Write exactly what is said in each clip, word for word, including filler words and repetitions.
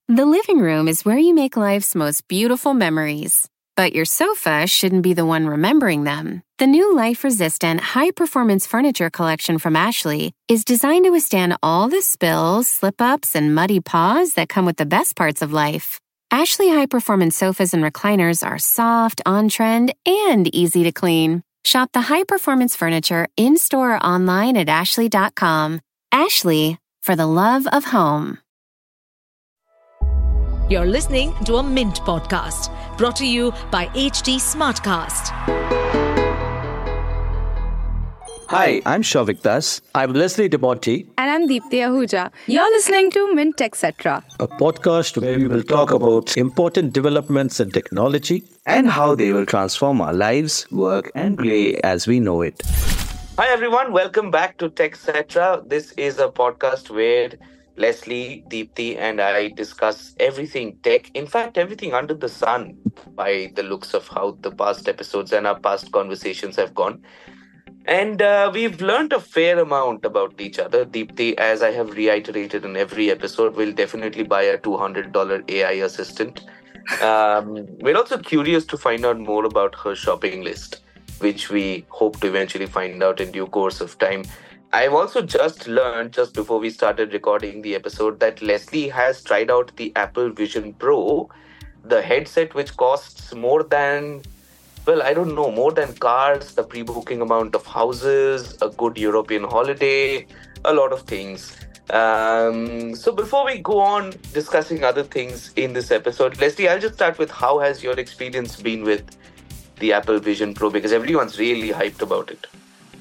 The living room is where you make life's most beautiful memories. But your sofa shouldn't be the one remembering them. The new life-resistant, high-performance furniture collection from Ashley is designed to withstand all the spills, slip-ups, and muddy paws that come with the best parts of life. Ashley high-performance sofas and recliners are soft, on-trend, and easy to clean. Shop the high-performance furniture in-store or online at ashley dot com. Ashley, for the love of home. You're listening to a Mint podcast brought to you by H D Smartcast. Hi, I'm Shavik Das. I'm Leslie DeMonte. And I'm Deepti Ahuja. You're listening to Mint Etc. A podcast where we will talk about important developments in technology and how they will transform our lives, work, and play as we know it. Hi, everyone. Welcome back to Tech Etc. This is a podcast where Leslie, Deepti, and I discuss everything tech. In fact, everything under the sun by the looks of how the past episodes and our past conversations have gone. And uh, we've learned a fair amount about each other. Deepti, as I have reiterated in every episode, will definitely buy a two hundred dollars A I assistant. Um, we're also curious to find out more about her shopping list, which we hope to eventually find out in due course of time. I've also just learned, just before we started recording the episode, that Leslie has tried out the Apple Vision Pro, the headset which costs more than, well, I don't know, more than cars, the pre-booking amount of houses, a good European holiday, a lot of things. Um, so before we go on discussing other things in this episode, Leslie, I'll just start with how has your experience been with the Apple Vision Pro? Because everyone's really hyped about it.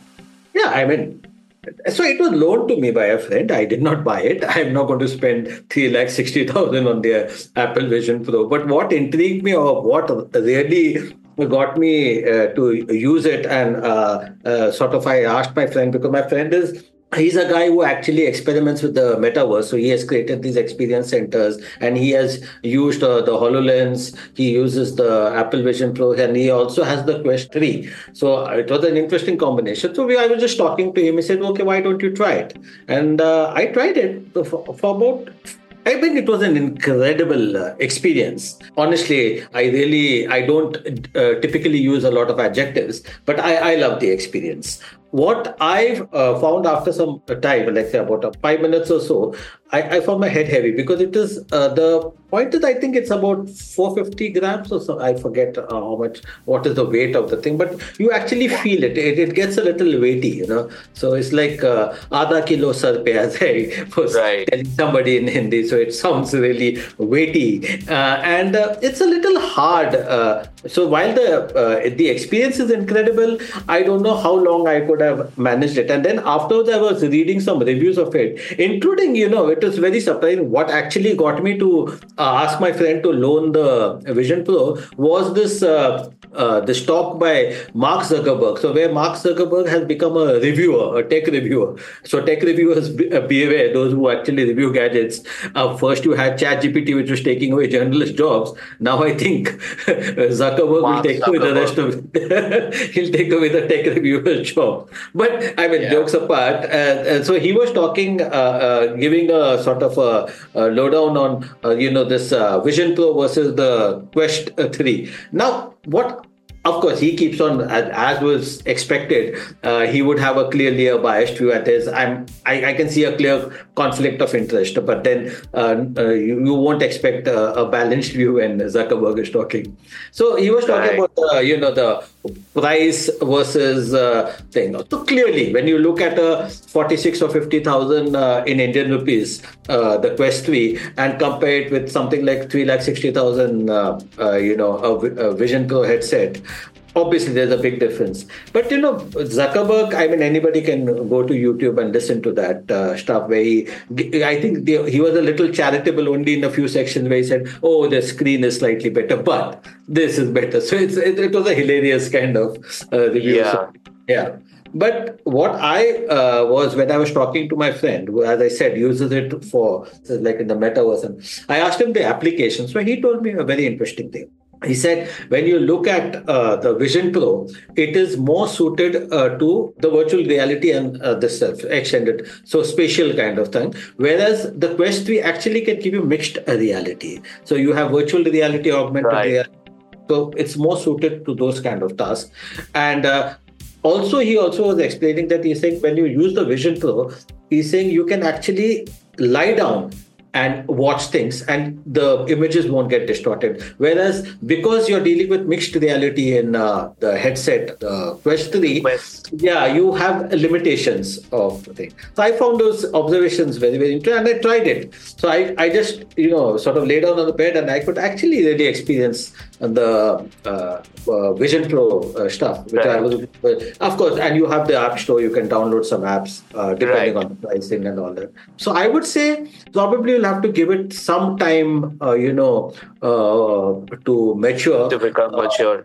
Yeah, I mean, so it was loaned to me by a friend. I did not buy it. I'm not going to spend three lakh sixty thousand on their Apple Vision Pro. But what intrigued me, or what really got me uh, to use it, and uh, uh, sort of I asked my friend, because my friend is, he's a guy who actually experiments with the metaverse. So he has created these experience centers, and he has used uh, the HoloLens. He uses the Apple Vision Pro, and he also has the Quest three. So uh, it was an interesting combination. So we, I was just talking to him. He said, okay, why don't you try it? And uh, I tried it for, for about... I think it was an incredible uh, experience. Honestly, I really, I don't uh, typically use a lot of adjectives, but I, I love the experience. What I've uh, found after some time, let's say about uh, five minutes or so, I, I found my head heavy, because it is, uh, the point is, I think it's about four hundred fifty grams or so. I forget uh, how much, what is the weight of the thing, but you actually feel it. It, it gets a little weighty, you know. So it's like uh, Adha kilo sar pe, as I was right. telling somebody in Hindi. So it sounds really weighty. Uh, and uh, it's a little hard. Uh, so while the, uh, the experience is incredible, I don't know how long I could have managed it. And then afterwards, I was reading some reviews of it, including, you know, it was very surprising. What actually got me to uh, ask my friend to loan the Vision Pro was this uh, uh, this talk by Mark Zuckerberg. So where Mark Zuckerberg has become a reviewer, a tech reviewer. So tech reviewers, beware, those who actually review gadgets. Uh, first you had ChatGPT, which was taking away journalist jobs. Now I think Zuckerberg Mark will take Zuckerberg. away the rest of it. He'll take away the tech reviewer's job. But I mean, yeah. jokes apart. Uh, uh, so he was talking, uh, uh, giving a sort of a, a lowdown on, uh, you know, this uh, Vision Pro versus the Quest three. Now, what? Of course, he keeps on, as, as was expected, uh, he would have a clearly a biased view at his. I'm, I, I can see a clear conflict of interest, but then uh, uh, you, you won't expect a, a balanced view when Zuckerberg is talking. So he was talking right. about, uh, you know, the price versus uh, thing. So clearly, when you look at a forty-six or fifty thousand uh, in Indian rupees, uh, the Quest three, and compare it with something like three lakh sixty thousand, uh, uh, you know, a, a Vision Pro headset. Obviously, there's a big difference. But, you know, Zuckerberg, I mean, anybody can go to YouTube and listen to that uh, stuff where he, I think the, he was a little charitable only in a few sections where he said, oh, the screen is slightly better, but this is better. So it's, it, it was a hilarious kind of uh, review. Yeah. So, yeah. But what I uh, was, when I was talking to my friend, who, as I said, uses it for, like in the metaverse, and I asked him the application. So he told me a very interesting thing. he said when you look at uh, the Vision Pro, it is more suited uh, to the virtual reality and uh, the self extended, so spatial kind of thing. Whereas the Quest three actually can give you mixed reality. So you have virtual reality, augmented Right. reality. So it's more suited to those kind of tasks. And uh, also, he also was explaining that he's saying when you use the Vision Pro, he's saying you can actually lie down and watch things and the images won't get distorted. Whereas because you're dealing with mixed reality in uh, the headset, the Quest three, Quest. yeah, you have limitations of the thing. So I found those observations very, very interesting and I tried it. So I, I just, you know, sort of lay down on the bed and I could actually really experience the uh, uh, Vision Pro uh, stuff, which I Right. was, of course, and you have the App Store, you can download some apps uh, depending Right. on the pricing and all that. So I would say probably you'll have to give it some time, uh, you know, uh, to mature. To become Uh, mature.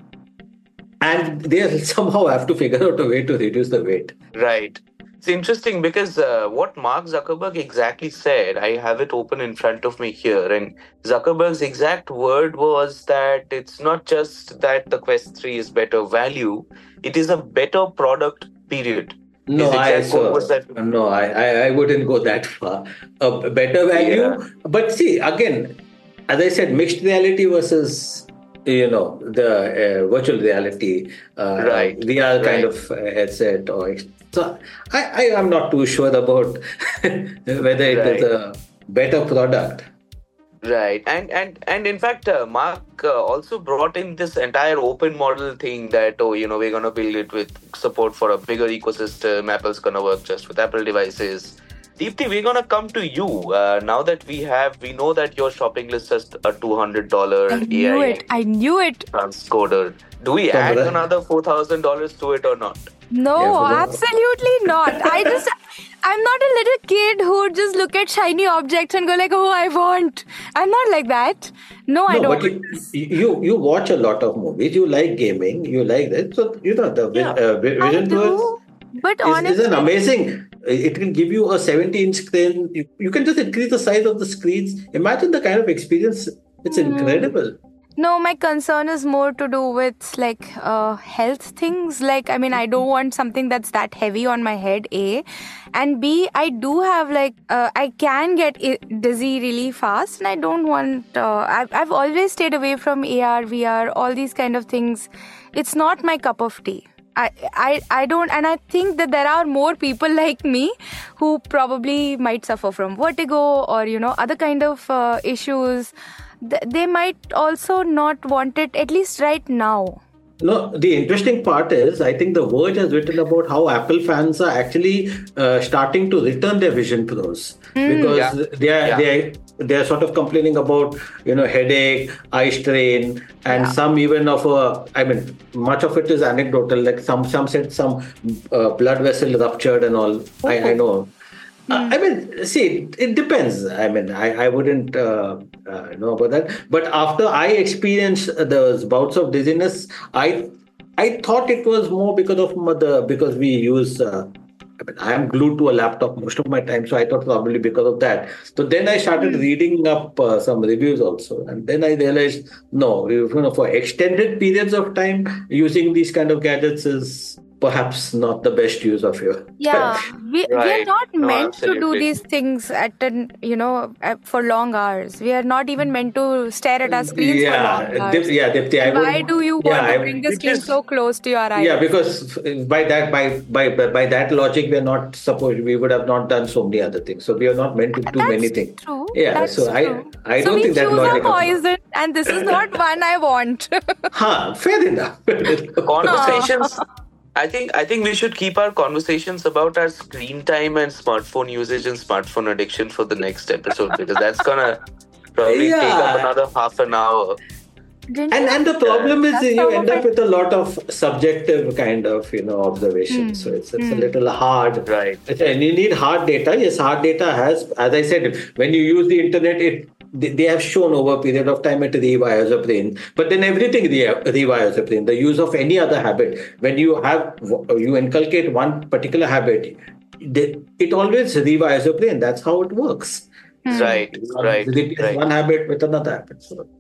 and they somehow have to figure out a way to reduce the weight. Right. It's interesting because uh, what Mark Zuckerberg exactly said, I have it open in front of me here. And Zuckerberg's exact word was that it's not just that the Quest three is better value, it is a better product, period. No, His I exact quote so, was that. no, I, I I wouldn't go that far. A better value, Yeah. but see again, as I said, mixed reality versus you know the uh, virtual reality, uh, Right, V R kind right. of uh, headset or ex- so. I I am not too sure about whether it is Right. a better product. Right, and and and in fact, uh, Mark uh, also brought in this entire open model thing that oh, you know, we're gonna build it with support for a bigger ecosystem. Apple's gonna work just with Apple devices. Deepti, we're gonna come to you uh, now that we have. We know that your shopping list has a two hundred dollar I knew A I it. I knew it. transcoder. Do we From add the- another four thousand dollars to it or not? No, Yeah, for the- absolutely not. I just, I'm not a little kid who would just look at shiny objects and go like, oh, I want. I'm not like that. No, I No, don't. but you, you you watch a lot of movies. You like gaming. You like that. So you know the vi- Yeah. uh, vi- I Vision Pro do. But is, is honestly, an amazing. It can give you a seventy inch screen. You, you can just increase the size of the screens. Imagine the kind of experience. It's Hmm. incredible. no, my concern is more to do with like uh, health things. Like, I mean, I don't want something that's that heavy on my head, A. And B, I do have like, uh, I can get i- dizzy really fast. And I don't want, uh, I've, I've always stayed away from A R, V R, all these kind of things. It's not my cup of tea. I, I, I don't, and I think that there are more people like me who probably might suffer from vertigo or, you know, other kind of uh, issues. Th- They might also not want it, at least right now. No, the interesting part is I think The Verge has written about how Apple fans are actually uh, starting to return their Vision Pros because Yeah. they are Yeah. they are, they are sort of complaining about you know headache, eye strain, and some even of a. I mean, much of it is anecdotal. Like some some said some uh, blood vessel ruptured and all. I, I know. Uh, I mean, see, it, it depends. I mean, I, I wouldn't uh, uh, know about that. But after I experienced those bouts of dizziness, I I thought it was more because of m- the because we use. Uh, I mean, I'm glued to a laptop most of my time, so I thought probably because of that. So then I started reading up uh, some reviews also, and then I realized no, you know, for extended periods of time, using these kind of gadgets is perhaps not the best use of your. Yeah, we, we are Right. not No, meant to do absolutely. these things at an, you know, at, for long hours. We are not even meant to stare at our screens for yeah, long hours. Dip, yeah, Dipti, I Why would, do you want yeah, to I- bring the screen because- so close to your eyes? Yeah, because by that by by by that logic, we are not supposed we would have not done so many other things. So we are not meant to do That's many things. true. Yeah, That's so I true. I so don't we think that choose logic. a poison, and this is not one I want. Huh, fair enough. Conversations. I think I think we should keep our conversations about our screen time and smartphone usage and smartphone addiction for the next episode because that's gonna probably take up Yeah. another half an hour. Didn't And you? and the problem is That's you some end of up it. with a lot of subjective kind of you know observation. So it's it's a little hard. Right. And you need hard data. Yes, hard data has, as I said, when you use the internet, it they they have shown over a period of time it rewires the brain. But then everything re- rewires the brain. The use of any other habit, when you have you inculcate one particular habit, they, it always rewires the brain. That's how it works. Right, right, Replace right. one habit with another habit. So,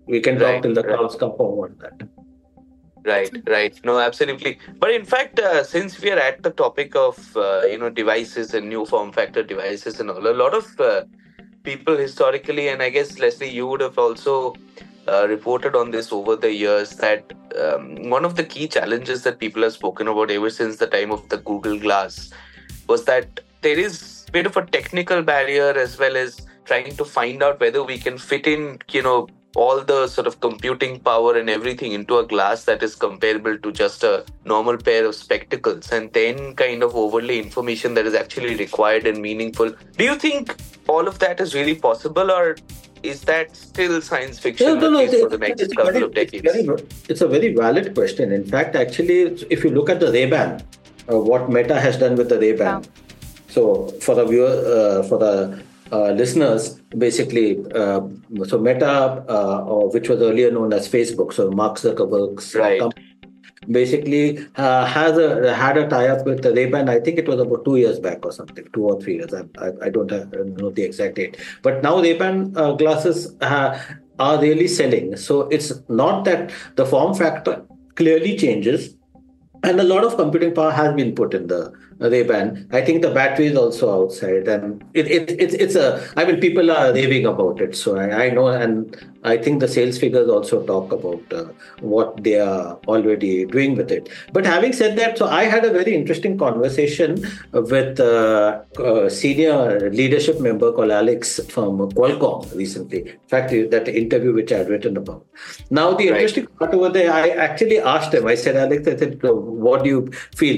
We can Right, talk till the right. cows come home on that. Right, right. No, absolutely. But in fact, uh, since we are at the topic of uh, you know devices and new form factor devices and all, a lot of uh, people historically, and I guess Leslie, you would have also uh, reported on this over the years that um, one of the key challenges that people have spoken about ever since the time of the Google Glass was that there is a bit of a technical barrier as well as trying to find out whether we can fit in, you know, all the sort of computing power and everything into a glass that is comparable to just a normal pair of spectacles, and then kind of overlay information that is actually required and meaningful. Do you think all of that is really possible, or is that still science fiction, No, no, at no, least it's, for the next it's couple very, of it's, decades? very, it's a very valid question. In fact, actually, if you look at the Ray-Ban, uh, what Meta has done with the Ray-Ban. Yeah. So for the viewer, uh, for the uh, listeners, basically, uh, so Meta, uh, or which was earlier known as Facebook, so Mark Zuckerberg's Right. company, basically uh, has a had a tie-up with the Ray-Ban. I think it was about two years back or something, two or three years. I, I, I don't have, know the exact date. But now Ray-Ban uh, glasses uh, are really selling. So it's not that the form factor clearly changes. And a lot of computing power has been put in the Ray-Ban. I think the battery is also outside, and it, it, it it's a. I mean, people are raving about it. So I, I know, and I think the sales figures also talk about uh, what they are already doing with it. But having said that, so I had a very interesting conversation with uh, a senior leadership member called Alex from Qualcomm recently. In fact, that interview which I had written about. Now, the Right. interesting part over there, I actually asked him. I said, Alex, I said, what do you feel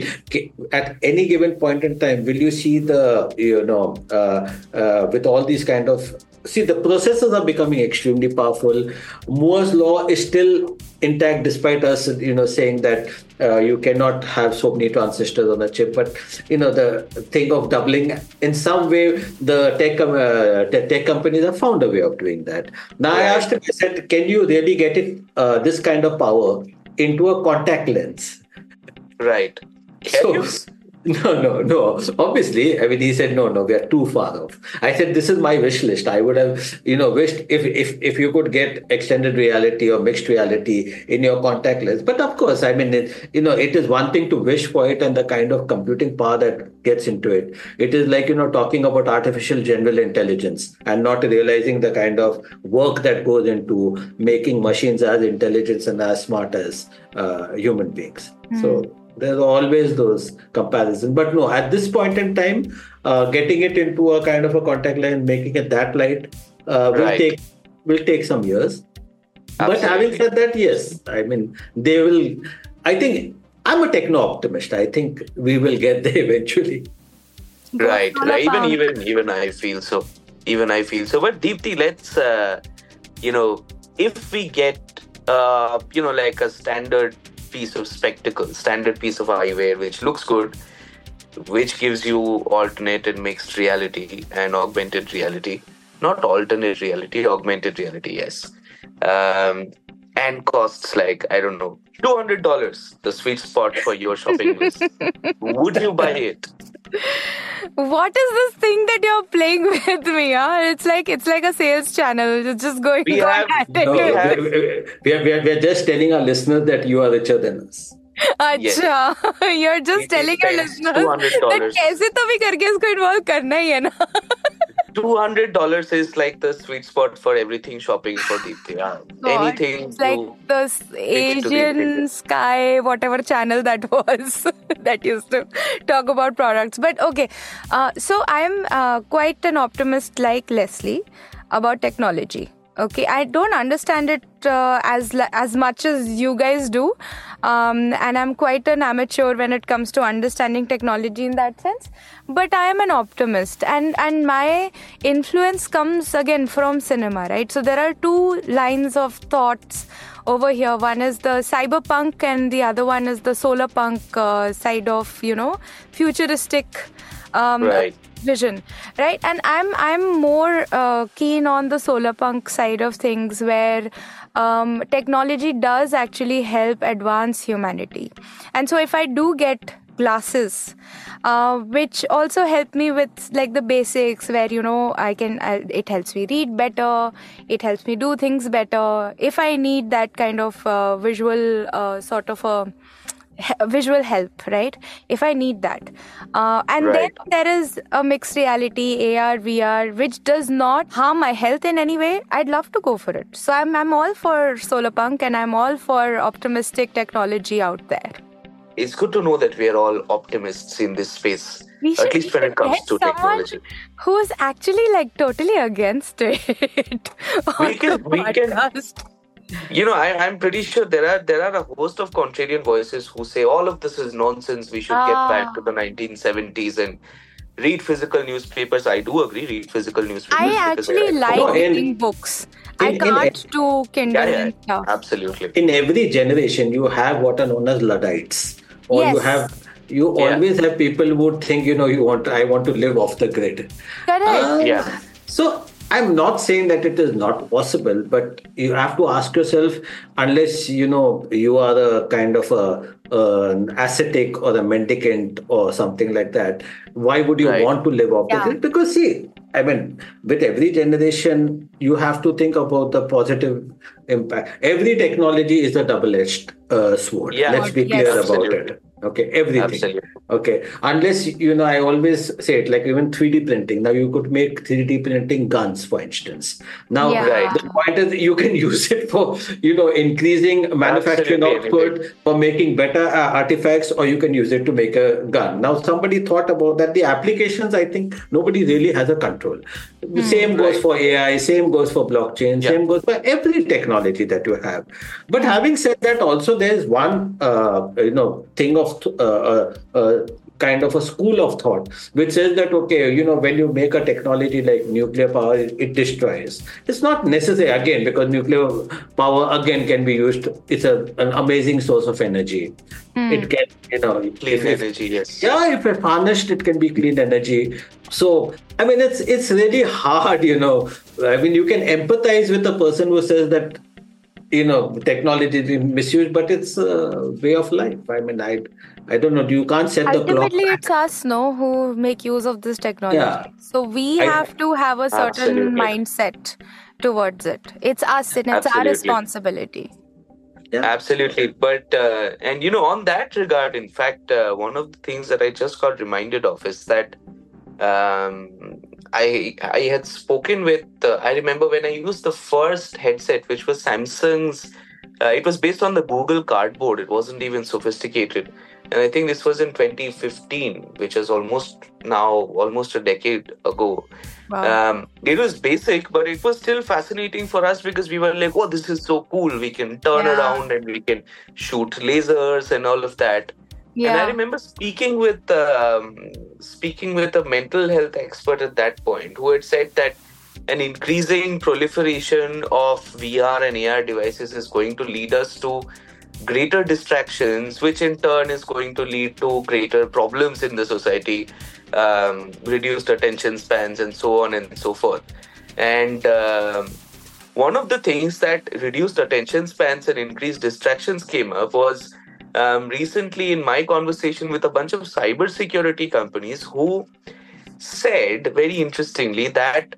at any given point in time? Will you see the, you know, uh, uh, with all these kind of, see, the processors are becoming extremely powerful. Moore's law is still intact despite us, you know, saying that uh, you cannot have so many transistors on a chip. But, you know, the thing of doubling, in some way, the tech, uh, the tech companies have found a way of doing that. Now, I asked him, I said, can you really get it, uh, this kind of power into a contact lens? Right. Can So, you? no, no, no. Obviously, I mean, he said, no, no, we are too far off. I said, this is my wish list. I would have, you know, wished if if if you could get extended reality or mixed reality in your contact lens. But of course, I mean, it, you know, it is one thing to wish for it and the kind of computing power that gets into it. It is like, you know, talking about artificial general intelligence and not realizing the kind of work that goes into making machines as intelligent and as smart as uh, human beings. Mm. So there's always those comparisons. But no, at this point in time, uh, getting it into a kind of a contact lens, making it that light, uh, will Right. take will take some years. But Absolutely. having said that, yes, I mean, they will. I think I'm a techno optimist. I think we will get there eventually. Right, Solar right. Even punk. even even I feel so. Even I feel so. But Deepti, let's uh, you know, if we get uh, you know, like a standard piece of spectacle, standard piece of eyewear, which looks good, which gives you alternate and mixed reality and augmented reality. Not alternate reality, augmented reality, yes. Um, and costs like, I don't know, two hundred dollars, the sweet spot for your shopping list. Would you buy it? What is this thing that you're playing with me? Huh? It's like it's like a sales channel. It's just going We on have- at No, it. we, have- we, we, are, we, are, we are just telling our listeners that you are richer than us. Yes. अच्छा, you're just It telling your spends listeners two hundred that dollars. कैसे तो भी करके इसको involve करना ही है ना. two hundred dollars is like the sweet spot for everything shopping for Deepti. Yeah. God, Anything it's like you the s- Asian bigger. Sky, whatever channel that was, that used to talk about products. But okay, uh, so I'm uh, quite an optimist like Leslie about technology. Okay, I don't understand it uh, as li- as much as you guys do, um, and I'm quite an amateur when it comes to understanding technology in that sense. But I am an optimist, and and my influence comes again from cinema, right? So there are two lines of thoughts over here. One is the cyberpunk, and the other one is the solar punk uh, side of, you know, futuristic. Um, Right. vision, right? And I'm I'm more uh, keen on the solar punk side of things, where um, technology does actually help advance humanity. And so if I do get glasses, uh, which also help me with like the basics where, you know, I can, I, it helps me read better. It helps me do things better. If I need that kind of uh, visual uh, sort of a visual help, right? If I need that. Uh, and Right. then there is a mixed reality, A R, V R, which does not harm my health in any way. I'd love to go for it. So I'm, I'm all for solar punk and I'm all for optimistic technology out there. It's good to know that we are all optimists in this space, We at should least when it comes get to someone technology. who's actually like totally against it. on We can- the we can- podcast. You know, I, I'm pretty sure there are there are a host of contrarian voices who say all of this is nonsense. We should Ah. get back to the nineteen seventies and read physical newspapers. I do agree, read physical newspapers. I because actually they're- like No, in- reading books. I in- in- can't do Kindle Yeah, yeah, and stuff. absolutely. In every generation, you have what are known as Luddites, or you Yes. have you Yeah. always have people who would think, you know, you want I want to live off the grid. Correct. Uh, Yeah. So I'm not saying that it is not possible, but you have to ask yourself, unless you know you are a kind of a an ascetic or a mendicant or something like that, why would you Right. want to live off Yeah. the grid? Because see, I mean, with every generation, you have to think about the positive impact. Every technology is a double-edged uh, sword. Yeah. Let's be Yes. clear about Absolutely. it. Okay, everything. Absolutely. Okay, unless you know, I always say it, like even three D printing. Now you could make three D printing guns, for instance. Now Yeah. Right. the point is you can use it for you know increasing manufacturing Absolutely, output, for making better uh, artifacts, or you can use it to make a gun. Now somebody thought about that. The applications, I think nobody really has a control. The same goes Right. for A I. Same goes for blockchain. Yeah. Same goes for every technology that you have. But having said that, also there's one uh, you know thing of uh, uh, uh, kind of a school of thought which says that okay, you know, when you make a technology like nuclear power, it, it destroys. It's not necessary, again, because nuclear power again can be used. It's a, an amazing source of energy. It can, you know, Clean if it's- energy, yes. yeah, if it's harnessed, it can be clean energy. So, I mean, it's it's really hard, you know. I mean, you can empathize with a person who says that, you know, technology is being misused, but it's a way of life. I mean, I, I don't know. You can't set the clock. Ultimately, back. it's us, no, who make use of this technology. Yeah. So we I- have to have a certain Absolutely. mindset towards it. It's us and it's our Absolutely. responsibility. Yeah. Absolutely. But, uh, and you know, on that regard, in fact, uh, one of the things that I just got reminded of is that um, I I had spoken with, uh, I remember when I used the first headset, which was Samsung's, uh, it was based on the Google Cardboard. It wasn't even sophisticated. And I think this was in twenty fifteen, which is almost now, almost a decade ago. Wow. Um, it was basic, but it was still fascinating for us because we were like, oh, this is so cool. We can turn Yeah. around and we can shoot lasers and all of that. yeah. And I remember speaking with um, speaking with a mental health expert at that point who had said that an increasing proliferation of V R and A R devices is going to lead us to greater distractions, which in turn is going to lead to greater problems in the society, um, reduced attention spans, and so on and so forth. And um one of the things that reduced attention spans and increased distractions came up was um, recently in my conversation with a bunch of cybersecurity companies who said, very interestingly, that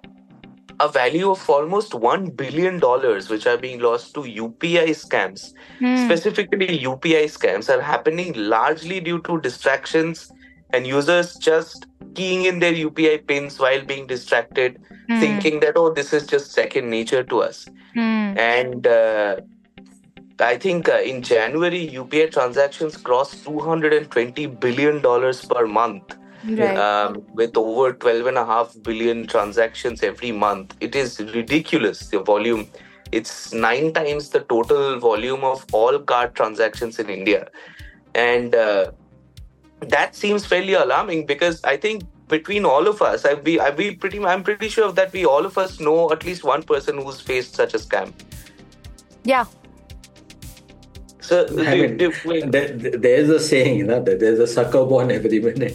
a value of almost one billion dollars, which are being lost to U P I scams, Hmm. specifically U P I scams, are happening largely due to distractions and users just keying in their U P I pins while being distracted, Hmm. thinking that, oh, this is just second nature to us. Hmm. And uh, I think uh, in January, U P I transactions crossed two hundred twenty billion dollars per month. Right. Um, with over twelve and a half billion transactions every month. It is ridiculous, the volume. It's nine times the total volume of all card transactions in India. And uh, that seems fairly alarming because I think between all of us, I be I be pretty I'm pretty sure that we all of us know at least one person who's faced such a scam. yeah. So I do- mean, do- wait. there, there's a saying, you know, that there's a sucker born every minute.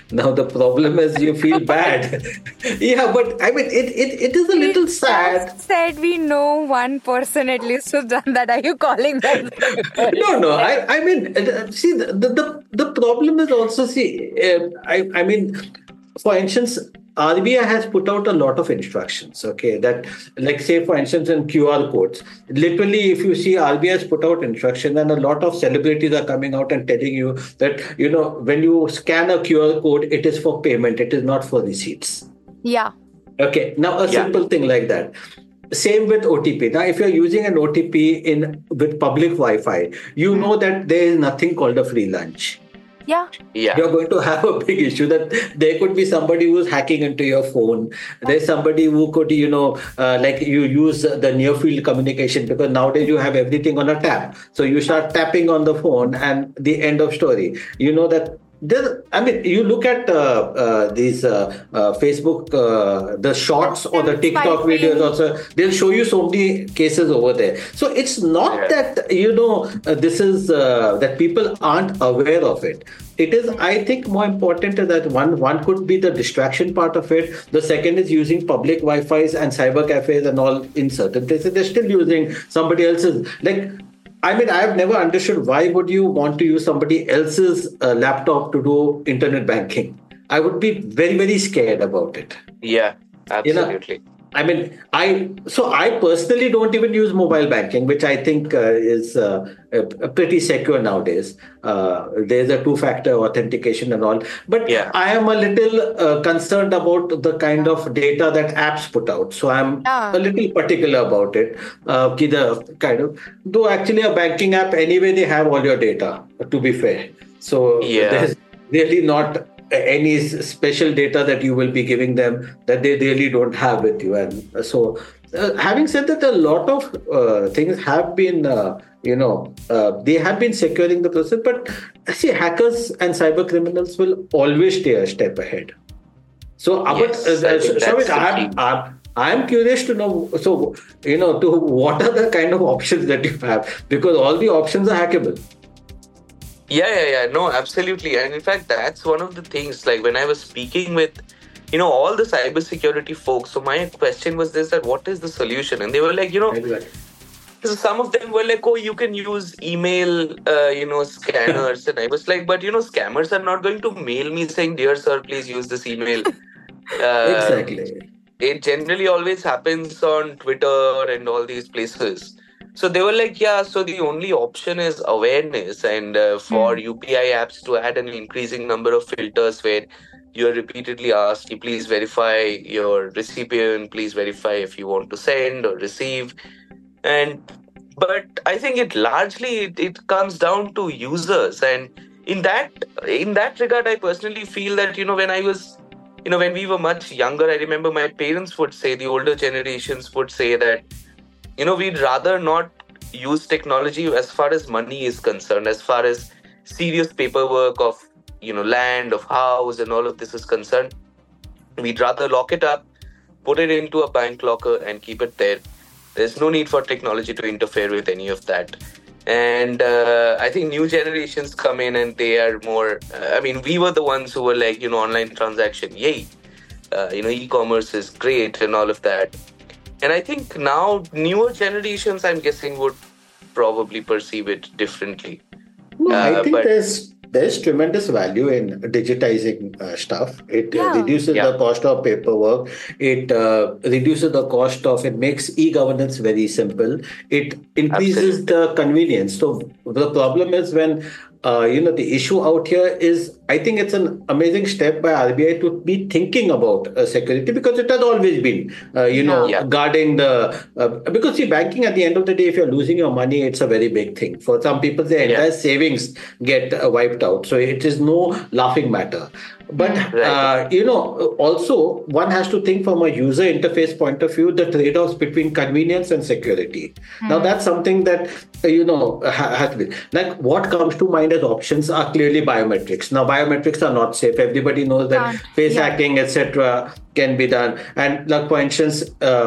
Now the problem is you feel bad. Yeah, but I mean, it, it, it is a little We sad. just said we know one person at least who's done that. Are you calling them? No, no. I, I mean, uh, see, the, the, the problem is also, see, uh, I, I mean, for instance, R B I has put out a lot of instructions, okay, that, like, say, for instance, in Q R codes, literally, if you see R B I has put out instruction and a lot of celebrities are coming out and telling you that, you know, when you scan a Q R code, it is for payment, it is not for receipts. Yeah. Okay, now a Yeah. simple thing like that. Same with O T P. Now, if you're using an O T P in with public Wi-Fi, you know that there is nothing called a free lunch. Yeah. Yeah. You're going to have a big issue that there could be somebody who's hacking into your phone. There's somebody who could, you know, uh, like you use the near field communication, because nowadays you have everything on a tap. So you start tapping on the phone and the end of story. You know that there, I mean, you look at uh, uh, these uh, uh, Facebook, uh, the shorts or the TikTok Swiping. videos also, they'll show you so many cases over there. So it's not Yeah. that, you know, uh, this is uh, that people aren't aware of it. It is, I think, more important that one one could be the distraction part of it. The second is using public Wi-Fi's and cyber cafes and all in certain places. They're still using somebody else's. Like, I mean, I've never understood why would you want to use somebody else's uh, laptop to do internet banking. I would be very, very scared about it. Yeah, You know, absolutely. I mean, I so I personally don't even use mobile banking, which I think uh, is uh, uh, pretty secure nowadays. Uh, there's a two-factor authentication and all, but Yeah. I am a little uh, concerned about the kind of data that apps put out. So I'm Yeah. a little particular about it. Uh, ki the kind of though actually a banking app anyway they have all your data. To be fair, so Yeah. there's really not any s- special data that you will be giving them that they really don't have with you. And so, uh, having said that, a lot of uh, things have been, uh, you know, uh, they have been securing the process. But see, hackers and cyber criminals will always stay a step ahead. So, uh, Yes, but, uh, I think Shravit, that's the I'm, key. I'm, I'm curious to know. So, you know, to what are the kind of options that you have? Because all the options are hackable. Yeah, yeah, yeah. No, absolutely. And in fact, that's one of the things, like when I was speaking with, you know, all the cybersecurity folks. So my question was this, that what is the solution? And they were like, you know, so some of them were like, oh, you can use email, uh, you know, scanners. And I was like, but, you know, scammers are not going to mail me saying, dear sir, please use this email. Uh, Exactly. It generally always happens on Twitter and all these places. So they were like, yeah, so the only option is awareness, and uh, for U P I apps to add an increasing number of filters where you're repeatedly asked, please verify your recipient, please verify if you want to send or receive. And but I think it largely it, it comes down to users. And in that in that regard, I personally feel that, you know, when I was, you know, when we were much younger, I remember my parents would say, the older generations would say that, you know, we'd rather not use technology as far as money is concerned, as far as serious paperwork of, you know, land, of house and all of this is concerned. We'd rather lock it up, put it into a bank locker and keep it there. There's no need for technology to interfere with any of that. And uh, I think new generations come in and they are more, uh, I mean, we were the ones who were like, you know, online transaction, yay. Uh, you know, e-commerce is great and all of that. And I think now newer generations, I'm guessing, would probably perceive it differently. No, I Uh, think but- there's there's tremendous value in digitizing uh, stuff. It uh, Yeah. reduces Yeah. the cost of paperwork. It uh, reduces the cost of. It makes e-governance very simple. It increases Absolutely. the convenience. So the problem is when. Uh, you know, the issue out here is, I think it's an amazing step by R B I to be thinking about uh, security, because it has always been, uh, you know, Yeah. guarding the, uh, because see, banking at the end of the day, if you're losing your money, it's a very big thing. For some people, their Yeah. entire savings get uh, wiped out. So it is no laughing matter. But, Right. uh, you know, also one has to think from a user interface point of view, the trade-offs between convenience and security. Now, that's something that, uh, you know, ha- has to be. Like, what comes to mind as options are clearly biometrics. Now, biometrics are not safe. Everybody knows that Can't. face Yeah. hacking, et cetera, can be done. And, like, for instance, uh,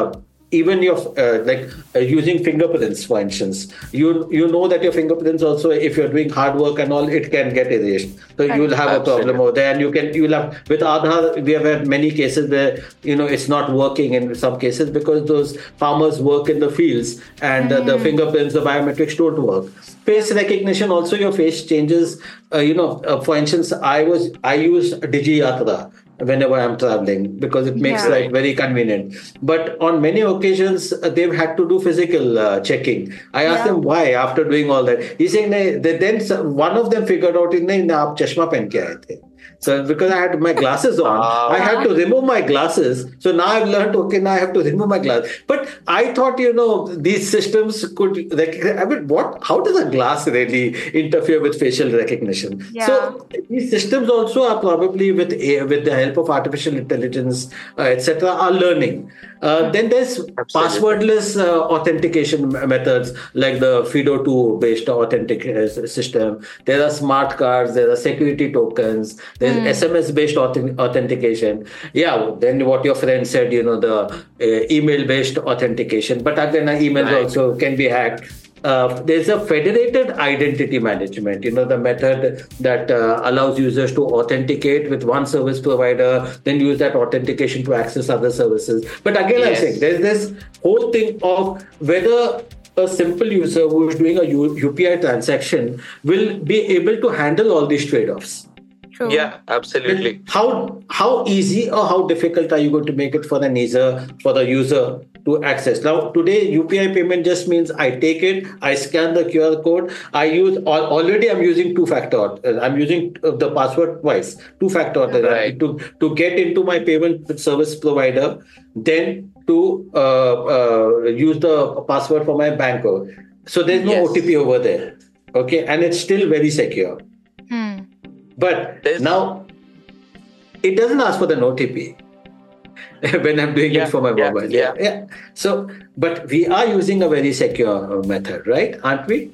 even your uh, like uh, using fingerprints, for instance, you you know that your fingerprints also, if you're doing hard work and all, it can get erased. So you'll have a problem over there, and you can you'll have with Aadhaar. We have had many cases where you know it's not working in some cases because those farmers work in the fields and mm-hmm. uh, the fingerprints, the biometrics don't work. Face recognition also, your face changes. Uh, you know, uh, for instance, I was I use DigiYatra whenever I'm traveling because it makes yeah. life very convenient. But on many occasions, uh, they've had to do physical uh, checking. I asked yeah. them why after doing all that. He's saying, they, then one of them figured out, nahi, aap chashma pen ke aaye the. So because I had my glasses on, uh, I had to remove my glasses. So now I've learned, okay, now I have to remove my glasses. But I thought, you know, these systems could, like, I mean, what, how does a glass really interfere with facial recognition? Yeah. So these systems also are probably with, with the help of artificial intelligence, uh, et cetera, are learning. Uh, then there's Absolutely. passwordless uh, authentication methods like the FIDO two based authentication system. There are smart cards, there are security tokens, there's mm. S M S based authentication. Yeah, then what your friend said, you know, the uh, email based authentication. But again, emails right. also can be hacked. Uh, there's a federated identity management, you know, the method that uh, allows users to authenticate with one service provider, then use that authentication to access other services. But again, yes. I'm saying there's this whole thing of whether a simple user who is doing a U P I transaction will be able to handle all these trade-offs. True. Yeah, absolutely. And how how easy or how difficult are you going to make it for the user for the user to access? Now, today U P I payment just means I take it, I scan the Q R code, I use already I'm using two-factor. I'm using the password twice, two-factor right. to to get into my payment service provider, then to uh, uh, use the password for my banker. So there's no yes. O T P over there. Okay, and it's still very secure. Hmm. But There's... now, it doesn't ask for the O T P when I'm doing yeah, it for my yeah, mobile. Yeah. yeah, yeah. So, but we are using a very secure method, right? Aren't we?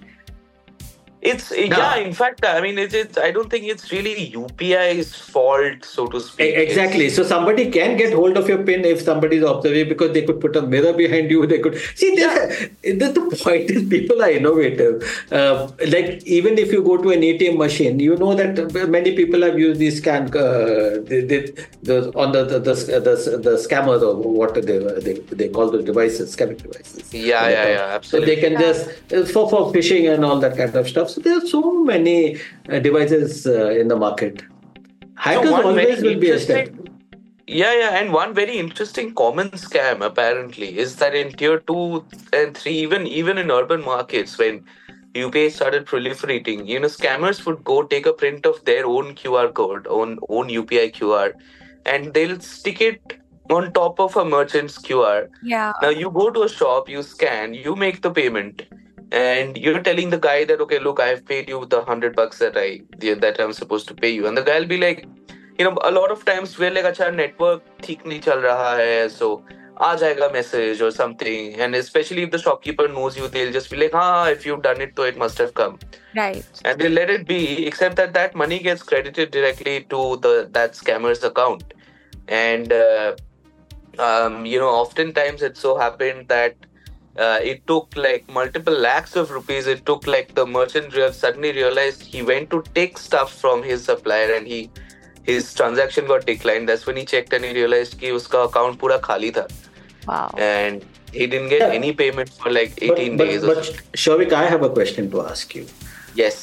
It's no. yeah. In fact, I mean, it's, it's. I don't think it's really U P I's fault, so to speak. Exactly. It's, so somebody can get hold of your PIN if somebody is observing because they could put a mirror behind you. They could see. Yeah. The, the point is, people are innovative. Uh, like even if you go to an A T M machine, you know that many people have used these scan uh, they, they, the, on the the, the the the scammers or what they they they call those devices, scamming devices. Yeah, yeah, yeah. Absolutely. So they can just for for phishing and all that kind of stuff. So there are so many uh, devices uh, in the market. Hackers so always will be a step. Yeah, yeah, and one very interesting common scam apparently is that in tier two and three, even even in urban markets, when U P I started proliferating, you know, scammers would go take a print of their own Q R code, own own U P I Q R, and they'll stick it on top of a merchant's Q R. Yeah. Now you go to a shop, you scan, you make the payment. And you're telling the guy that, okay, look, I've paid you the hundred bucks that I that I'm supposed to pay you. And the guy will be like, you know, a lot of times we're like, acha, network theek nahi chal raha hai, so aa jayega message or something. And especially if the shopkeeper knows you, they'll just be like, ah, if you've done it, so it must have come. Right. And they'll let it be, except that that money gets credited directly to the that scammer's account. And, uh, um, you know, oftentimes it so happened that Uh, it took like multiple lakhs of rupees. It took like the merchant real, suddenly realized he went to take stuff from his supplier and he his transaction got declined. That's when he checked and he realized कि उसका account पूरा खाली था. Wow. And he didn't get yeah. any payment for like eighteen but, days. But, but Shavik, I have a question to ask you. Yes.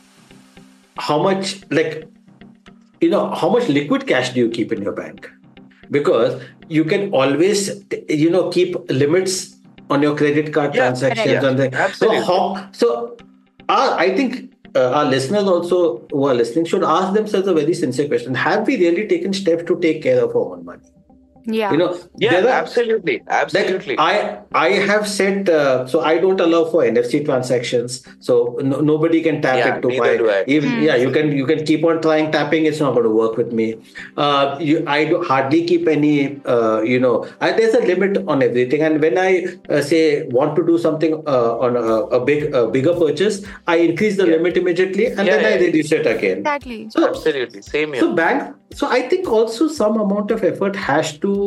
How much, like, you know, how much liquid cash do you keep in your bank? Because you can always, you know, keep limits on your credit card yeah, transactions. yeah, and the, absolutely. So, how, so our, I think uh, our listeners also who are listening should ask themselves a very sincere question. Have we really taken steps to take care of our own money? Yeah. You know, yeah, are, absolutely. Absolutely. Like I, I have said, uh, so I don't allow for N F C transactions. So no, nobody can tap yeah, into my, even, mm. yeah, you can, you can keep on trying tapping. It's not going to work with me. Uh, you, I do hardly keep any, uh, you know, I, there's a limit on everything. And when I uh, say want to do something uh, on a, a big, a bigger purchase, I increase the yeah. limit immediately and yeah, then yeah, I reduce it again. Exactly. So, absolutely. Same here. So bank, so I think also some amount of effort has to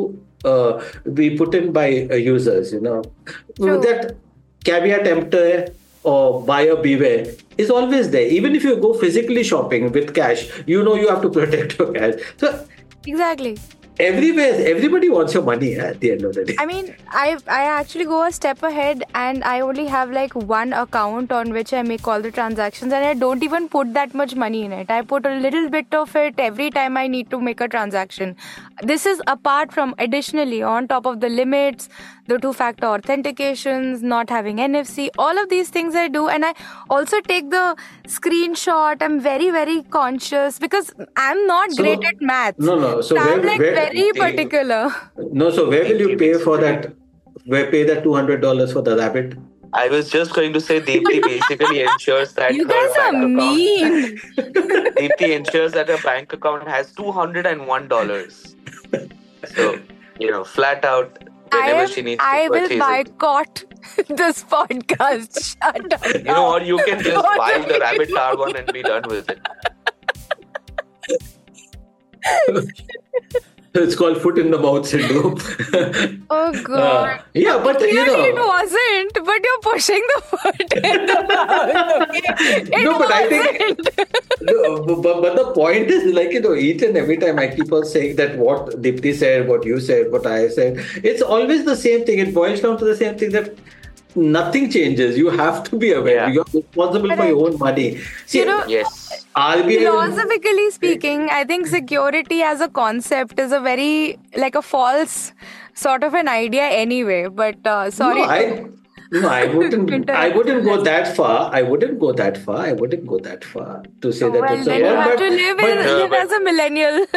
uh, be put in by uh, users, you know. True. That caveat emptor or buyer beware is always there. Even if you go physically shopping with cash, you know you have to protect your cash. So Exactly. everywhere, everybody wants your money at the end of the day. I mean, I I actually go a step ahead, and I only have like one account on which I make all the transactions, and I don't even put that much money in it. I put a little bit of it every time I need to make a transaction. This is apart from, additionally, on top of the limits, the two-factor authentications, not having N F C, all of these things I do, and I also take the screenshot. I'm very, very conscious because I'm not So- great at maths. No, no. So I'm where- like where- very particular. No, so where will you pay for that? Where pay that two hundred dollars for the rabbit? I was just going to say Deepthi basically ensures that You her guys are bank account, mean. Deepthi ensures that her bank account has two hundred one dollars. So, you know, flat out, I, whenever am, she needs to I will purchase it. boycott this podcast. Shut up. You know, or you can just What buy do the you rabbit do? tar one and be done with it. It's called foot in the mouth syndrome. Oh God. Uh, yeah, but you Clearly it know. wasn't, but you're pushing the foot in the mouth. Okay? It No, but I think- wasn't. No, but, but the point is, like, you know, each and every time I keep on saying that what Deepthi said, what you said, what I said, it's always the same thing. It boils down to the same thing that nothing changes. You have to be aware. Yeah. You're responsible for your own money. See, You know, Yes. R B I. Philosophically speaking, I think security as a concept is a very, like a false sort of an idea anyway. But uh, sorry. No, I, no, I wouldn't. I wouldn't go that far. I wouldn't go that far. I wouldn't go that far to say that. Well, it's then a, you have but- to live, but- in, live but- as a millennial.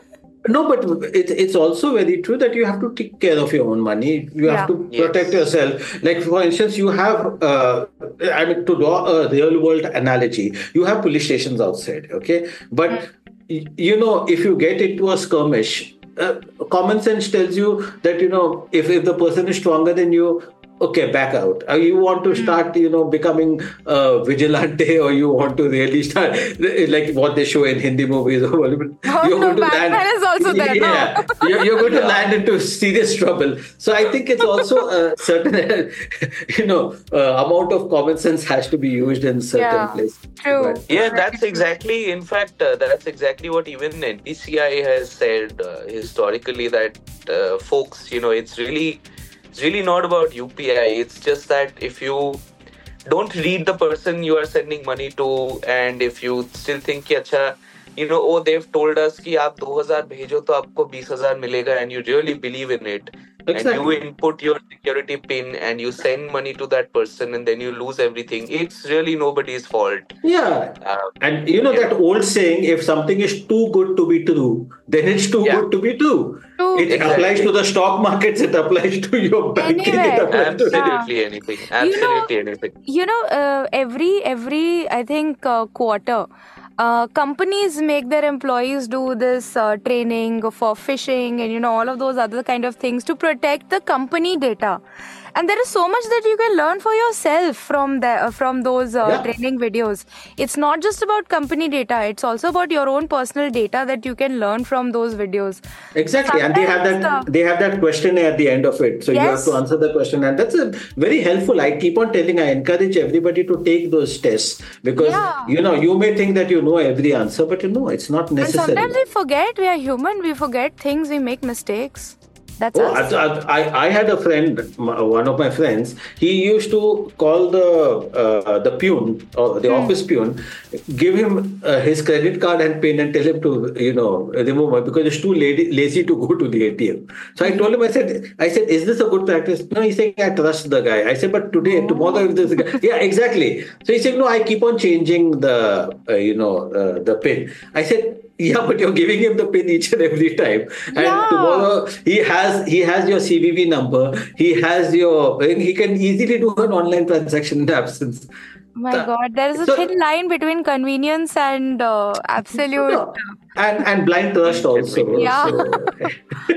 No, but it, it's also very true that you have to take care of your own money. You have Yeah. to Yes. protect yourself. Like, for instance, you have, uh, I mean, to draw a real world analogy, you have police stations outside, okay? But, y- you know, if you get into a skirmish, uh, common sense tells you that, you know, if, if the person is stronger than you, okay, back out. Uh, you want to start, you know, becoming uh, vigilante, or you want to really start like what they show in Hindi movies or Bollywood. Oh, no, Batman is also there, no? Yeah, you're, you're going to land into serious trouble. So I think it's also a certain, you know, uh, amount of common sense has to be used in certain Yeah, places. true. But- Yeah, that's exactly, in fact, uh, that's exactly what even N P C I has said uh, historically, that uh, folks, you know, it's really, it's really not about U P I. It's just that if you don't read the person you are sending money to, and if you still think कि अच्छा, you know, oh, they've told us कि आप two thousand भेजो तो आपको twenty thousand मिलेगा, and you really believe in it, and you Exactly. input your security pin and you send money to that person, and then you lose everything. It's really nobody's fault. Yeah. Uh, And you know Yeah. that old saying, if something is too good to be true, then it's too Yeah. good to be true. True. It Exactly. applies to the stock markets, it applies to your banking, Anywhere. it applies to Absolutely anything. Absolutely anything. You know, uh, every every I think uh, quarter, uh, companies make their employees do this uh, training for phishing and you know all of those other kind of things to protect the company data. And there is so much that you can learn for yourself from the uh, from those uh, Yeah. training videos. It's not just about company data; it's also about your own personal data that you can learn from those videos. Exactly, and they have Sometimes that the- they have that questionnaire at the end of it, so you have Yes. to answer the question, and that's a very helpful. I keep on telling, I encourage everybody to take those tests because Yeah. you know you may think that you know every answer, but you know it's not And necessary. sometimes we forget we are human. We forget things. We make mistakes. That's Oh, us. I, I, I had a friend, m- one of my friends. He used to call the uh, the peon or the office peon, give him uh, his credit card and pin, and tell him to you know remove it because he's too lazy, lazy to go to the A T M. So I told him, I said, I said, is this a good practice? No, he's saying I trust the guy. I said, but today, tomorrow, if this guy, yeah, exactly. So he said, no, I keep on changing the uh, you know uh, the pin. I said. Yeah, but you're giving him the pin each and every time, and Yeah. tomorrow he has he has your C V V number. He has your he can easily do an online transaction in absence. My Uh, God, there is a so- thin line between convenience and uh, absolute. No, and and blind trust also. Yeah. So-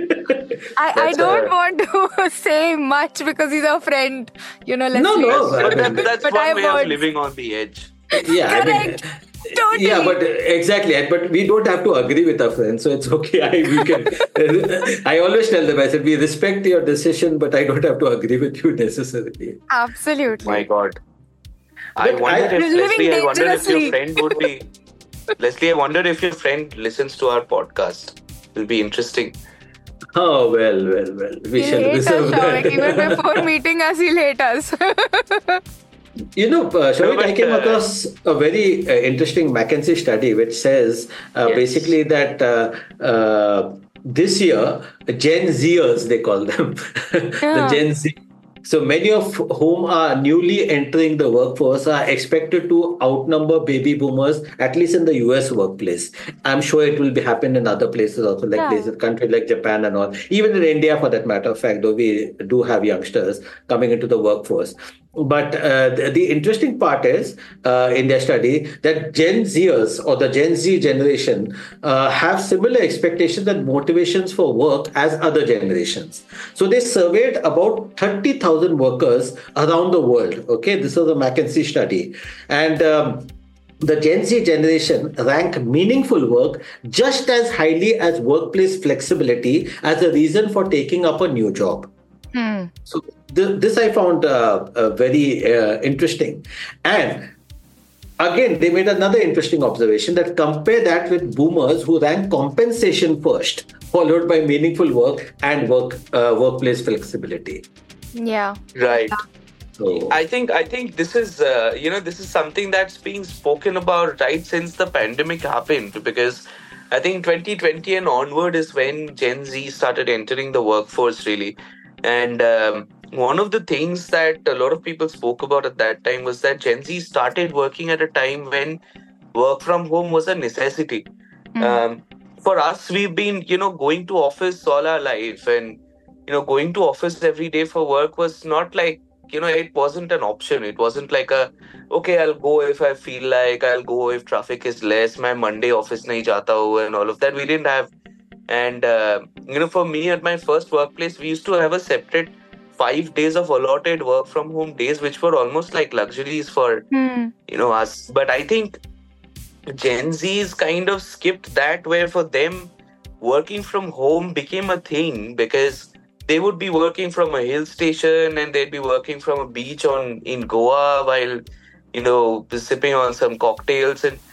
I, I That's don't a- want to say much because he's a friend. You know, let's No, say. no, But that, But that's But one I way of would- living on the edge. yeah, I mean, Correct. Totally. Yeah, but exactly. But we don't have to agree with our friends, so it's okay. I we can. I always tell them, I said, we respect your decision, but I don't have to agree with you necessarily. Absolutely. My God. I But wondered I- if Living Leslie, I wondered if your dangerously. friend would be Leslie, I wondered if your friend listens to our podcast. It'll be interesting. Oh, well, well, well. We He'll shall hate us, reserve Shavik. Even that. before meeting us, he'll hate us. You know, uh, Shavik, but, I came uh, across a very uh, interesting McKinsey study which says uh, Yes. basically that uh, uh, this year, Gen Zers, they call them, the Yeah. Gen Z. So many of whom are newly entering the workforce are expected to outnumber baby boomers, at least in the U S workplace. I'm sure it will be happen in other places also, like Yeah. places, countries like Japan and all. Even in India, for that matter of fact, though we do have youngsters coming into the workforce. But uh, the, the interesting part is uh, in their study that Gen Zers or the Gen Z generation uh, have similar expectations and motivations for work as other generations. So they surveyed about thirty thousand workers around the world. Okay, this was a McKinsey study. And um, the Gen Z generation rank meaningful work just as highly as workplace flexibility as a reason for taking up a new job. Hmm. So th- this I found uh, uh, very uh, interesting. And again, they made another interesting observation that compare that with boomers who rank compensation first, followed by meaningful work and work uh, workplace flexibility. Yeah. Right. So I think I think this is uh, you know this is something that's being spoken about right since the pandemic happened, because I think twenty twenty and onward is when Gen Z started entering the workforce really. And um, one of the things that a lot of people spoke about at that time was that Gen Z started working at a time when work from home was a necessity. Mm. Um, for us, we've been, you know, going to office all our life, and, you know, going to office every day for work was not like, you know, it wasn't an option. It wasn't like a, okay, I'll go if I feel like, I'll go if traffic is less, my Monday office nahi jata hu, and all of that. We didn't have. And, uh, you know, for me at my first workplace, we used to have a separate five days of allotted work from home days, which were almost like luxuries for, Hmm. you know, us. But I think Gen Z's kind of skipped that, where for them, working from home became a thing because they would be working from a hill station and they'd be working from a beach on in Goa while, you know, sipping on some cocktails. And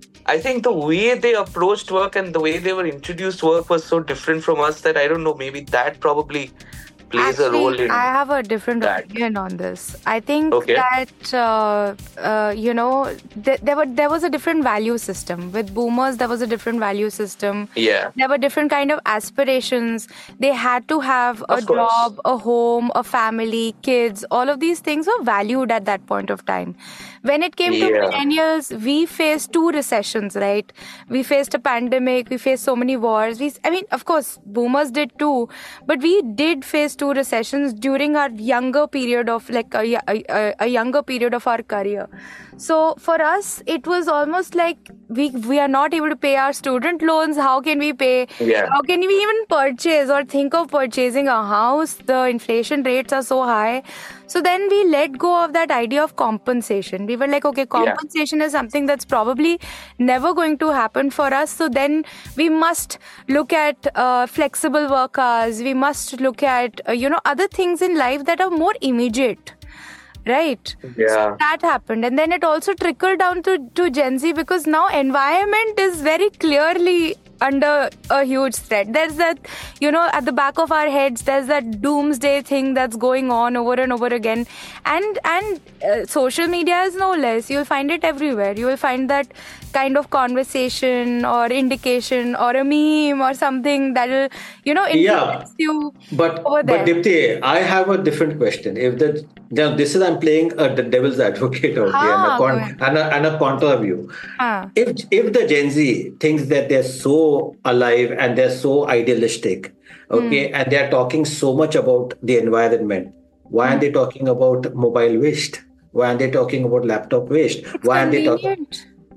I think the way they approached work and the way they were introduced to work was so different from us that I don't know, maybe that probably plays a role Actually, in I have a different that. opinion on this. I think Okay. that uh, uh, you know th- there were there was a different value system with boomers. There was a different value system. Yeah. There were different kind of aspirations. They had to have a Of course. job, a home, a family, kids. All of these things were valued at that point of time. When it came to Yeah. millennials, we faced two recessions, right? We faced a pandemic. We faced so many wars. We, I mean, of course, boomers did too, but we did face two recessions during our younger period of like a, a, a younger period of our career. So for us, it was almost like we we are not able to pay our student loans. How can we pay? Yeah. How can we even purchase or think of purchasing a house? The inflation rates are so high. So then we let go of that idea of compensation. We were like, okay, compensation is something that's probably never going to happen for us. So then we must look at uh, flexible work hours. We must look at, uh, you know, other things in life that are more immediate. Right. Yeah. So that happened. And then it also trickled down to, to Gen Z because now environment is very clearly under a huge threat. There's that, you know, at the back of our heads, there's that doomsday thing that's going on over and over again. And, and uh, social media is no less. You'll find it everywhere. You will find that kind of conversation or indication or a meme or something that'll, you know, Yeah. influence you But over there. but Dipti, I have a different question. If the now this is I'm playing a the devil's advocate out here and Ah, a, go con, ahead. and a and a contra view. Ah. If if the Gen Z thinks that they're so alive and they're so idealistic, okay, and they're talking so much about the environment, why aren't they talking about mobile waste? Why aren't they talking about laptop waste? It's Why aren't they talking? convenient.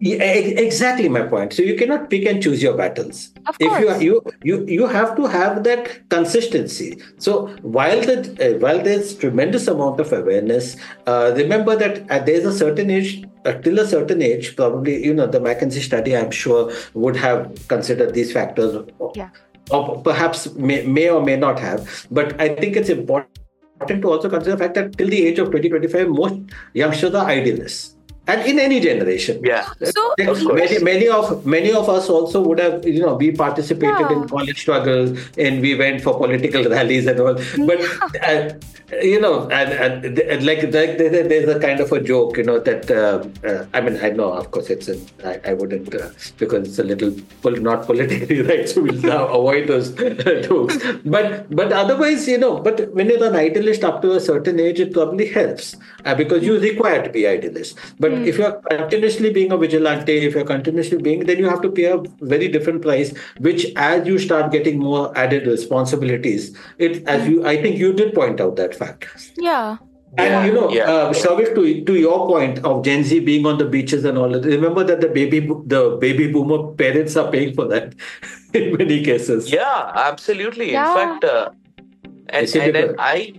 Yeah, e- exactly my point. So you cannot pick and choose your battles. Of If you course. you you you have to have that consistency. So while the uh, while there's tremendous amount of awareness, uh, remember that uh, there's a certain age. Uh, till a certain age, probably you know the McKinsey study, I'm sure, would have considered these factors, Yeah. or perhaps may, may or may not have. But I think it's important to also consider the fact that till the age of twenty twenty-five, most youngsters are idealists. And in any generation, Yeah. So- Like, Of course. many many of many of us also would have, you know, we participated Yeah. in college struggles and we went for political rallies and all. But uh, you know, and, and, and like, like there- there's a kind of a joke, you know, that uh, uh, I mean, I know, of course, it's a, I, I wouldn't uh, because it's a little pol- not politically right, so we'll now avoid those jokes. But but otherwise, you know, but when you're an idealist up to a certain age, it probably helps uh, because you require to be idealist. But if you're continuously being a vigilante, if you're continuously being, then you have to pay a very different price. Which, as you start getting more added responsibilities, it as you, I think you did point out that fact. Yeah. And you know, Yeah. uh, Shavik, to to your point of Gen Z being on the beaches and all that, remember that the baby bo- the baby boomer parents are paying for that in many cases. Yeah, absolutely. Yeah. In fact, uh, and, see, and, and because- I,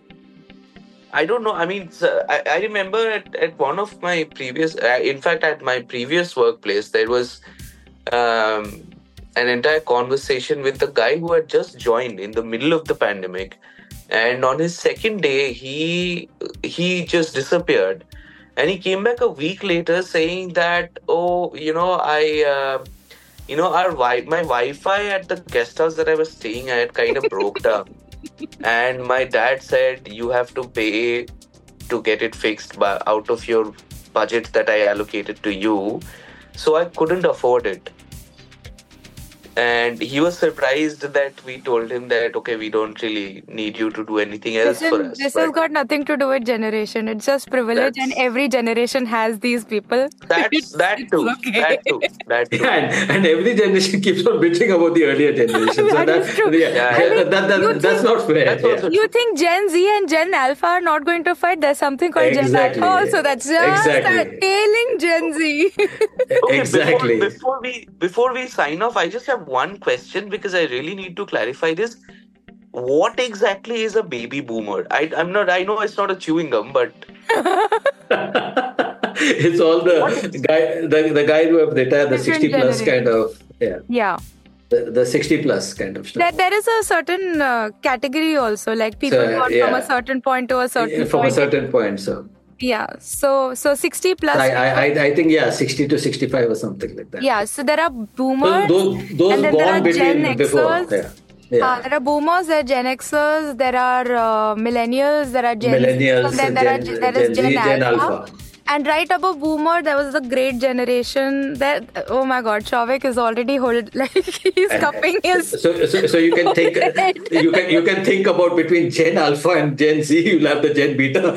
I don't know. I mean, so I, I remember at, at one of my previous, uh, in fact, at my previous workplace, there was um, an entire conversation with the guy who had just joined in the middle of the pandemic, and on his second day, he he just disappeared, and he came back a week later saying that, oh, you know, I. Uh, You know, our wi- my Wi-Fi at the guest house that I was staying at kind of broke down, and my dad said you have to pay to get it fixed by, out of your budget that I allocated to you, so I couldn't afford it. And he was surprised that we told him that okay, we don't really need you to do anything else for Listen, us. this but has got nothing to do with generation. It's just privilege, and That's- every generation has these people. that's It's- that it's too, okay. that too, that too. And, and every generation keeps on bitching about the earlier generation. So That that, is true. yeah, Yeah. yeah, I mean, that, that, you that's think- not fair. That's yeah. also You think Gen Z and Gen Alpha are not going to fight? There's something called Exactly. Gen Alpha also. That's just Exactly. that tailing Gen Z. Okay, Exactly. Before, before we before we sign off, I just have one question because I really need to clarify this. What exactly is a baby boomer? I I'm not. I know it's not a chewing gum, but It's all the guy, the, the guy who have retired, the Different sixty plus generation. kind of, yeah, Yeah. the, the sixty plus kind of There, stuff. there is a certain uh, category also, like people So, who are from yeah. a certain point to a certain From a point. certain point, so Yeah. So, so sixty plus. I, I, I, I think yeah, sixty to sixty-five or something like that. Yeah. So there are So boomers. those those and then there are born Gen between before, Xers. yeah, yeah. Uh, there are boomers, there are Gen Xers, there are uh, millennials, there are Gen Millennials, and then there, are, Gen- there is Gen Z, Gen, Gen Alpha. Alpha. And right above boomer, there was the great generation. That oh my God, Shavik is already hold like he's cupping his. So, so, so you can think you can you can think about between Gen Alpha and Gen Z. You'll have the Gen Beta.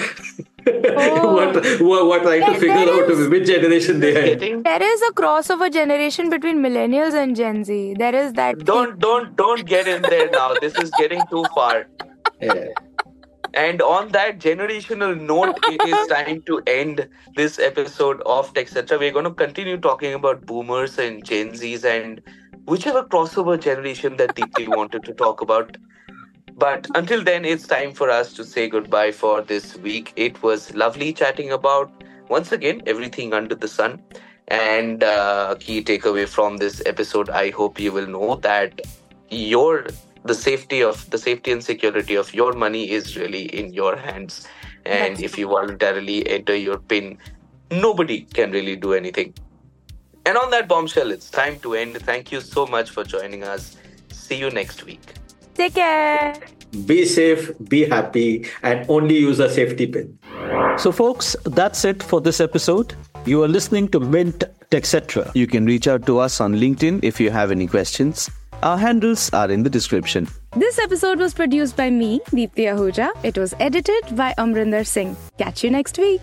who, are, who, are, who are trying to There- figure there out is- which generation they are. getting, There is a crossover generation between millennials and Gen Z. There is that. don't don't don't get in there now. This is getting too far. Yeah. And on that generational note, it is time to end this episode of Tech Cetera. We're going to continue talking about boomers and Gen Zs and whichever crossover generation that Deepthi wanted to talk about. But until then, it's time for us to say goodbye for this week. It was lovely chatting about, once again, everything under the sun. And uh, key takeaway from this episode, I hope you will know that your the safety of the safety and security of your money is really in your hands. And if you voluntarily enter your PIN, nobody can really do anything. And on that bombshell, it's time to end. Thank you so much for joining us. See you next week. Take care. Be safe, be happy, and only use a safety pin. So, folks, that's it for this episode. You are listening to Mint Tech Cetera. You can reach out to us on LinkedIn if you have any questions. Our handles are in the description. This episode was produced by me, Deepthi Ahuja. It was edited by Amrinder Singh. Catch you next week.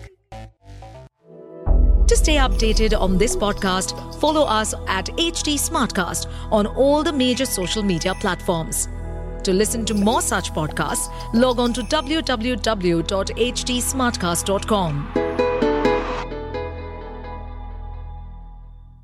To stay updated on this podcast, follow us at H T Smartcast on all the major social media platforms. To listen to more such podcasts, log on to w w w dot h t smartcast dot com.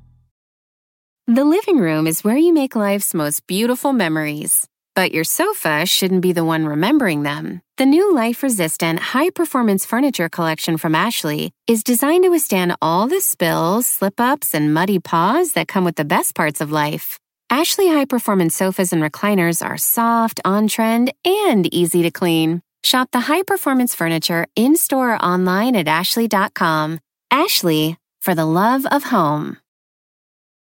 The living room is where you make life's most beautiful memories. But your sofa shouldn't be the one remembering them. The new life-resistant, high-performance furniture collection from Ashley is designed to withstand all the spills, slip-ups, and muddy paws that come with the best parts of life. Ashley high-performance sofas and recliners are soft, on-trend, and easy to clean. Shop the high-performance furniture in-store or online at ashley dot com. Ashley, for the love of home.